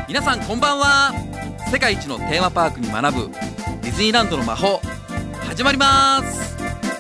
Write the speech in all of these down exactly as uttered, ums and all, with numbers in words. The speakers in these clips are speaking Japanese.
皆さんこんばんは。世界一のテーマパークに学ぶディズニーランドの魔法始まります。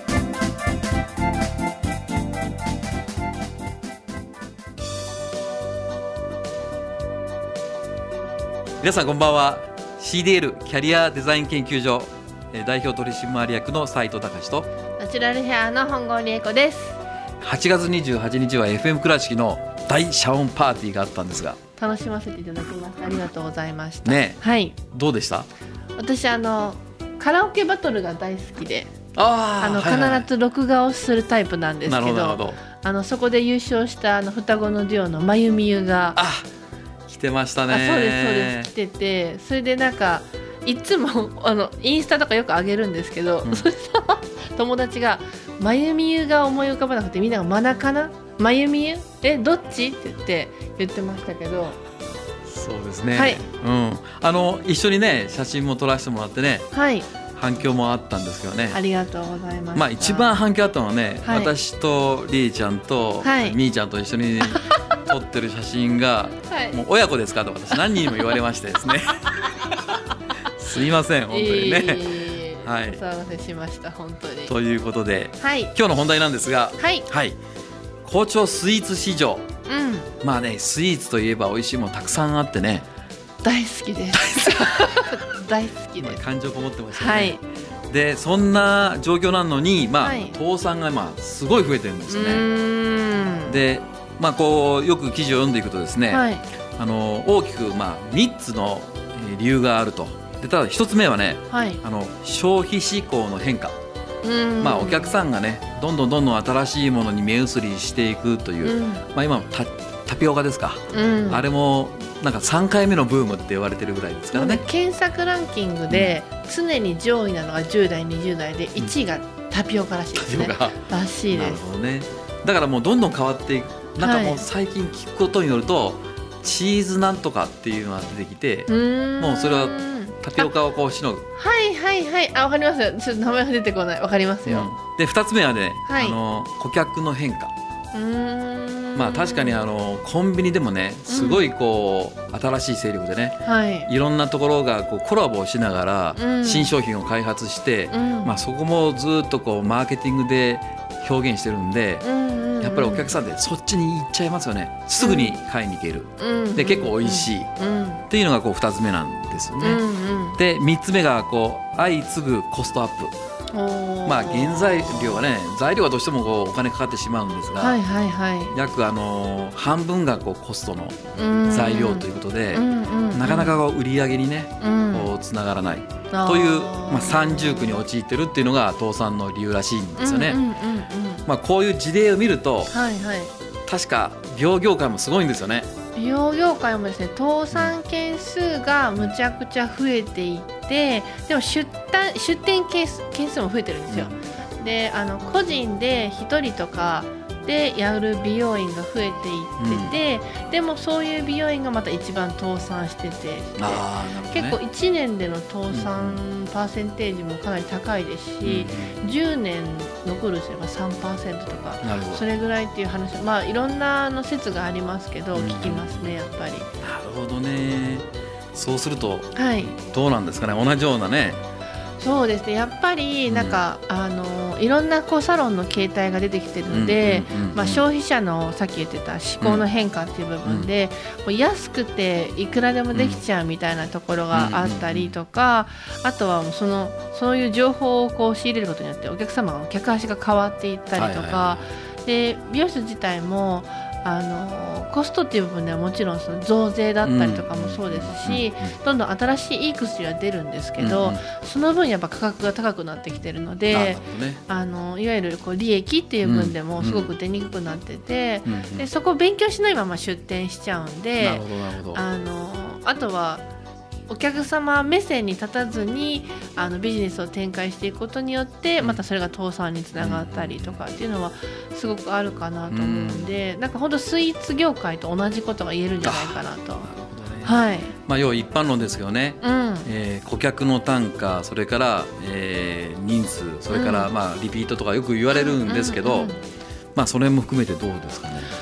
皆さんこんばんは。 シーディーエル キャリアデザイン研究所代表取締役の斉藤隆とナチュラルヘアの本郷理恵子です。 はちがつにじゅうはちにちは エフエム 倉敷の大シャオンパーティーがあったんですが、 楽しませていただきました。ありがとうございました。 ね、 はい、 どうでした？ 私あのカラオケバトルが大好きで、 ああの、 はいはい、 必ず録画をするタイプなんですけ ど, なるほどなるほど。 あのそこで優勝したあの双子のデュオのまゆみゆがあ来てましたね。 あそうですそうです来てて、それでなんかいつもあのインスタとかよく上げるんですけど、うん、そしたら友達がまゆみゆが思い浮かばなくて、みんながマナかなまゆみゆえどっちって言って言ってましたけど、 そうですね、 はい、 うん、あの一緒にね写真も撮らせてもらってね、 はい、 反響もあったんですけどね。 ありがとうございました。 まあ、一番反響あったのはね、 はい、 私とりえちゃんと、はい、みーちゃんと一緒に撮ってる写真が、はい、もう親子ですかと私何人にも言われましてですねすいません本当にね、 えーはい、お騒がせしました本当に。 ということで、 はい、 今日の本題なんですが、 はいはい、 好調スイーツ市場、 うん、 まあねスイーツといえば美味しいものたくさんあってね、 大好きです大好きです、 まあ、感情こもってますよね、 はい、 でそんな状況なのに、まあはい、倒産がまあすごい増えてるんですよね。うーんで、まあ、こうよく記事を読んでいくとですね、はい、あの大きくまあみっつの理由があると。でただひとつめはね、はい、あの消費志向の変化、まあ、お客さんがねどんどんどんどん新しいものに目移りしていくという、うんまあ、今 タ, タピオカですか、うん、あれもなんかさんかいめのブームって言われてるぐらいですからね。 検索ランキングで常に上位なのがじゅうだいにじゅうだいでいちいがタピオカらしいですね、うん、らしいです。 なるほどね。だからもうどんどん変わっていく。なんかもう最近聞くことによると、はい、チーズなんとかっていうのが出てきて、うもうそれはタピオカをこうしのぐ。 はいはいはい、あ分かりますよ。ちょっと名前が出てこない。分かりますよ、 うん、でふたつめはね、はい、あの顧客の変化。うーんまあ確かにあのコンビニでもねすごいこう、うん、新しい勢力でね、はい、いろんなところがこうコラボをしながら新商品を開発して、うんまあ、そこもずっとこうマーケティングで表現してるんで、うんうんうん、やっぱりお客さんでそっちに行っちゃいますよね。すぐに買いに行ける、うん、で結構美味しい、うん、っていうのがこうふたつめなんですよね、うんうん、でみっつめがこう相次ぐコストアップ。まあ原材料はね材料はどうしてもこうお金かかってしまうんですが、はいはいはい、約あの半分がこうコストの材料ということで、うんうんうん、なかなかこう売り上げにね、うん、こうつながらないという、まあ、三重苦に陥ってるっていうのが倒産の理由らしいんですよね、うんうんうんうんまあ、こういう事例を見ると、はいはい、確か美容業界もすごいんですよね。 美容業界もですね倒産件数がむちゃくちゃ増えていってでも出店、出店件数、件数も増えてるんですよ、うん、であの個人でひとりとかでやる美容院が増えていってて、うん、でもそういう美容院がまた一番倒産してて、あー、なるほどね、結構いちねんでの倒産パーセンテージもかなり高いですし、うん、じゅうねん残るすれば さんパーセント とかそれぐらいっていう話、まあいろんなの説がありますけど、うん、聞きますねやっぱり。 なるほどね。そうするとどうなんですかね、はい、同じようなね。 そうですねやっぱりなんか、うん、あのいろんなこうサロンの形態が出てきてるので、うんうんうんうん、まあ、消費者のさっき言ってた思考の変化っていう部分で、うん、もう安くていくらでもできちゃうみたいなところがあったりとか、うんうんうん、あとはもうそのそういう情報をこう仕入れることによってお客様の客足が変わっていったりとか、はいはいはい、で美容室自体もあのコストっていう部分ではもちろんその増税だったりとかもそうですし、うん、どんどん新しいいい薬は出るんですけど、うん、その分やっぱ価格が高くなってきてるので、ね、あのいわゆるこう利益っていう分でもすごく出にくくなってて、うん、でそこを勉強しないまま出店しちゃうんで、なるほどなるほど、あのあとはお客様目線に立たずにあのビジネスを展開していくことによってまたそれが倒産につながったりとかっていうのはすごくあるかなと思うんで、なんか本当スイーツ業界と同じことが言えるんじゃないかなと。はい、まあ、 要は一般論ですけどね、うん、えー、顧客の単価、それから、えー、人数、それから、まあ、リピートとかよく言われるんですけど、うんうんうんうん、まあ、それも含めてどうですかね。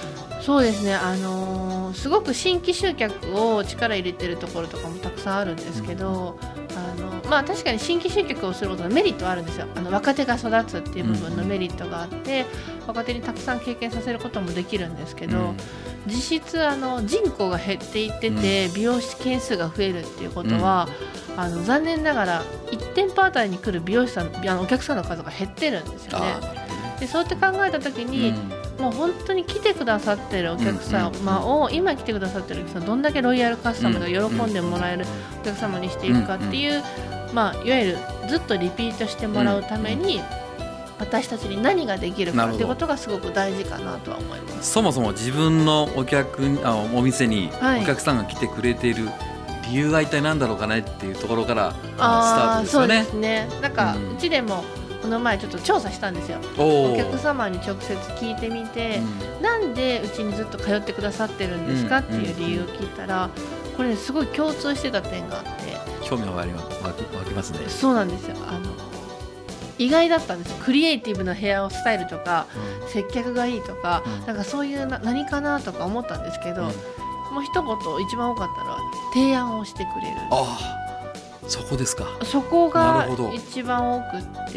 そうですね、あのー、すごく新規集客を力入れてるところとかもたくさんあるんですけど、あのまあ、確かに新規集客をすることのメリットはあるんですよ。あの若手が育つっていう部分のメリットがあって、うん、若手にたくさん経験させることもできるんですけど、うん、実質あの人口が減っていってて、うん、美容師件数が増えるっていうことは、うん、あの残念ながらいち店舗あたりに来る美容師さん、あのお客さんの数が減ってるんですよね。でそうやって考えたときに、うん、もう本当に来てくださってるお客様を、今来てくださってるお客様どんだけロイヤルカスタマーが喜んでもらえるお客様にしていくかっていう、まあ、いわゆるずっとリピートしてもらうために、私たちに何ができるかっていうことがすごく大事かなとは思います。 そもそも自分のお客あお店にお客さんが来てくれている理由が一体何だろうかねっていうところからスタートですよね。 そうですね。なんかうちでもこの前ちょっと調査したんですよ。お客様に直接聞いてみて、うん、なんでうちにずっと通ってくださってるんですかっていう理由を聞いたら、これ、ね、すごい共通してた点があって、 興味が湧きますね。 そうなんですよ。あの意外だったんです。クリエイティブなヘアスタイルとか、うん、接客がいいとか、うん、なんかそういうな何かなとか思ったんですけど、うん、もう一言一番多かったのは提案をしてくれる。 あそこですか。 そこが一番多くって、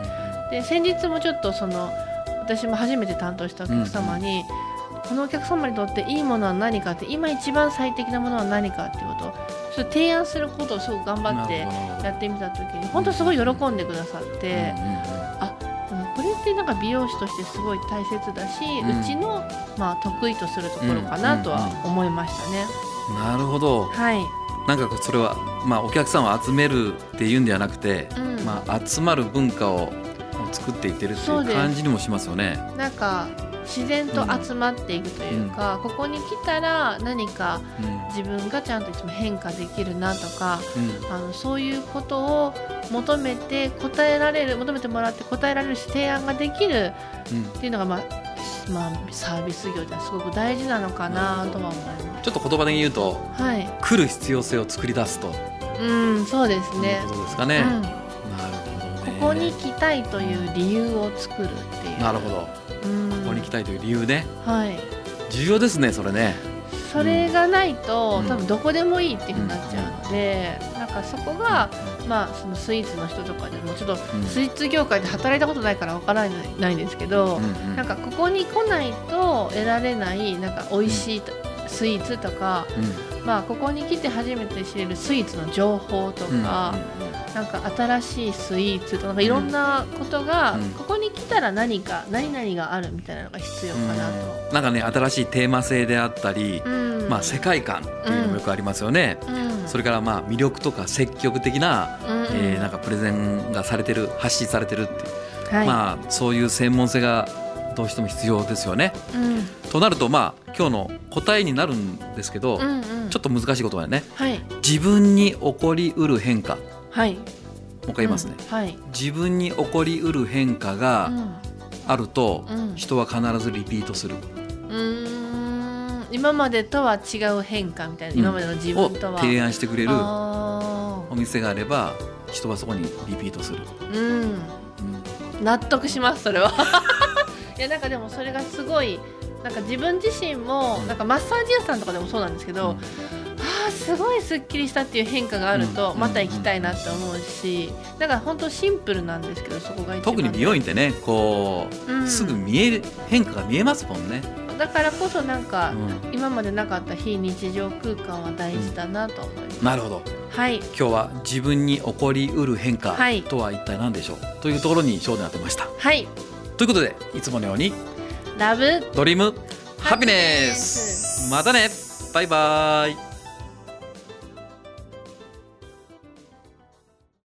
で先日もちょっとその私も初めて担当したお客様に、うん、このお客様にとっていいものは何かって、今一番最適なものは何かっていうことをちょっと提案することをすごく頑張ってやってみた時に本当すごい喜んでくださって、うんうん、あこれってなんか美容師としてすごい大切だし、うん、うちの、まあ、得意とするところかなとは思いましたね。 うんうんうん、なるほど。 はい。 なんかそれは、まあ、お客さんを集めるっていうんではなくて、うんまあ、集まる文化を作っていってるっていう感じにもしますよね。 なんか自然と集まっていくというか、うん、ここに来たら何か自分がちゃんといつも変化できるなとか、うん、あのそういうことを求めて答えられる求めてもらって答えられるし提案ができるっていうのが、まあまあ、サービス業ではすごく大事なのかなとは思います。 ちょっと言葉で言うと、はい、来る必要性を作り出すと、 うん、そうですね。 いうことですかね。うん、なるほどね。 ここに来たいという理由を作るっていう。 なるほど。うん、ここに来たいという理由ね。 はい。 重要ですね、それね。 それがないと、うん、多分どこでもいいっていう風になっちゃうので、うん、なんかそこが、まあ、そのスイーツの人とかでもちょっとスイーツ業界で働いたことないからわからないんですけど、うんうん、なんかここに来ないと得られないなんか美味しいスイーツとか、うんまあ、ここに来て初めて知れるスイーツの情報とか、うんうんうん、なんか新しいスイーツとか、なんかいろんなことが、うん、ここに来たら何か何々があるみたいなのが必要かなと、 うん、なんかね新しいテーマ性であったり、うんまあ、世界観っていうのもよくありますよね、うん、それからまあ魅力とか積極的な、うんえー、なんかプレゼンがされてる発信されてるっていう、はいまあ、そういう専門性がどうしても必要ですよね、うん、となると、まあ、今日の答えになるんですけど、うんうん、ちょっと難しいことはね、はい、自分に起こりうる変化、はい、もう一回言いますね、うんはい、自分に起こりうる変化があると、うん、人は必ずリピートする、 うーん今までとは違う変化みたいな、うん、今までの自分とはを提案してくれるお店があれば人はそこにリピートする、うんうん、納得しますそれはいやなんかでもそれがすごいなんか自分自身もなんかマッサージ屋さんとかでもそうなんですけど、うん、あすごいすっきりしたっていう変化があるとまた行きたいなって思うし、だから本当シンプルなんですけどそこが一番特に美容院ってねこう、うん、すぐ見える変化が見えますもんね。 だからこそなんか、うん、今までなかった非日常空間は大事だなと思います、 うん、なるほど、はい、今日は自分に起こりうる変化とは一体何でしょう、はい、というところに焦点を当てました。 はいということでいつものようにラブドリームハピネス、またねバイバイ。